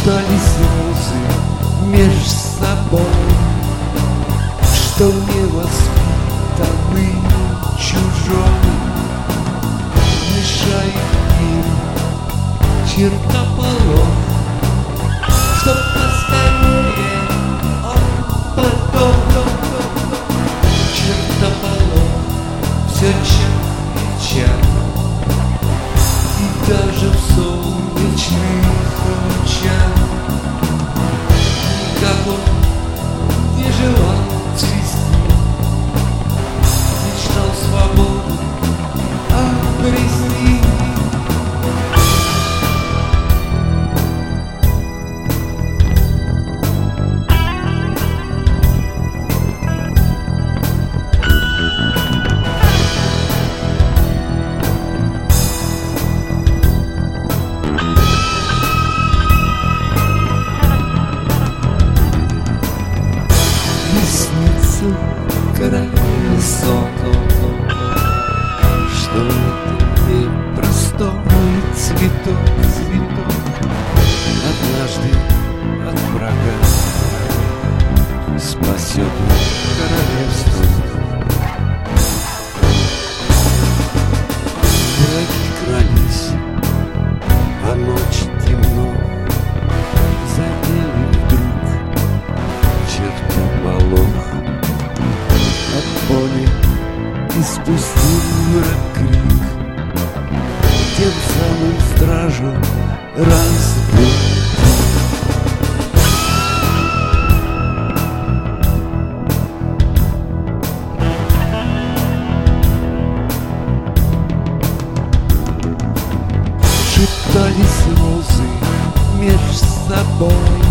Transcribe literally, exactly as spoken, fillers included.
Шептались розы меж собой, что невоспитанный чужой мешает им чертополох, чтоб поскорее он потом. Чертополох все ча и ча, и даже в солнечных лучах никого не желал цвести, мечтал свободу обрести. Колесо, что это непростой цветок, цветок, однажды от врага спасет королевство. Враги крались, а ночь темно, задели вдруг чертополох. От боли испустил мрак крик, тем самым стражу разбил. Шептались розы меж собой,